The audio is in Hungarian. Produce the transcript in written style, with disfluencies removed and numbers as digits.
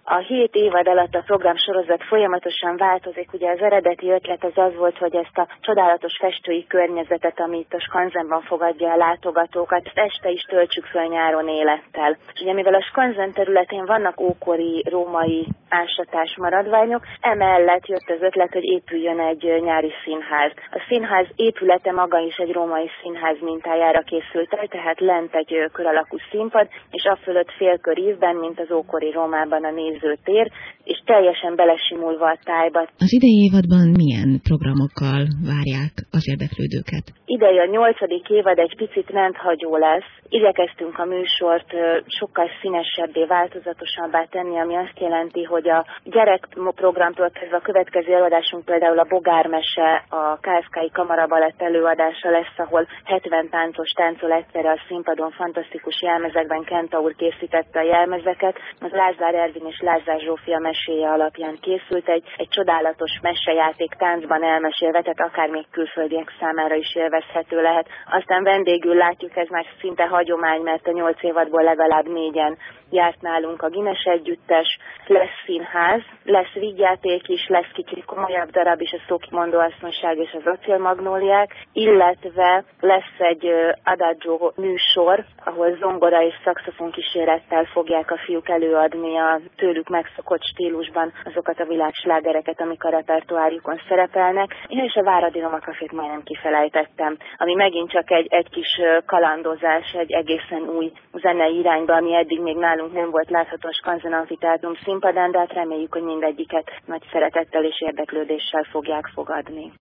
A 7 évad alatt a programsorozat folyamatosan változik. Ugye az eredeti ötlet az volt, hogy ezt a csodálatos festői környezetet, ami itt a Skanzenban fogadja a látogatókat, ezt este is töltsük föl nyáron élettel. És ugye mivel a Skanzen területén vannak ókori római ásatás maradványok, emellett jött az ötlet, hogy épüljön egy nyári színház. A színház épülete maga is egy római színház mintájára készült el, tehát lent egy kör alakú színpad, és afölött félkör ívben, mint az ókori Rómában a nézőtér, és teljesen belesimulva a tájba. Az idei évadban milyen programokkal várják az érdeklődőket? Idei a 8. évad egy picit rendhagyó lesz. Igyekeztünk a műsort sokkal színesebbé, változatosabbá tenni, ami azt jelenti, hogy a gyerekprogramtól kezdve a következő előadásunk például a Bogármese, a KFK-i Kamarabalett előadása lesz, ahol 70 táncos táncol egyszerre a színpadon, fantasztikus jelmezekben. Kentaur készítette a jelmezeket. Az Lázár Ervin és Lázár Zsófia meséje alapján készült egy csodálatos mesejáték táncban elmesélve, tehát akár még külföldiek számára is élvezhető lehet. Aztán vendégül látjuk, ez már szinte hagyomány, mert a 8 évadból legalább 4-en járt nálunk a Gimes együttes, lesz színház, lesz vígjáték is, lesz kicsit komolyabb darab is, a Szókimondó asszonyság és az acélmagnóliák, illetve lesz egy adagio műsor, ahol zongora és szaxofon kísérettel fogják a fiúk előadni a tőlük megszokott stílusban azokat a világslágereket, amik a repertoárjukon szerepelnek. Én és a Váradi Roma Cafét majdnem kifelejtettem, ami megint csak egy kis kalandozás, egy egészen új zenei irányba, ami eddig még nálunk nem volt látható a Skanzen Amfiteátrum színpadán, de hát reméljük, hogy mindegyiket nagy szeretettel és érdeklődéssel fogják fogadni.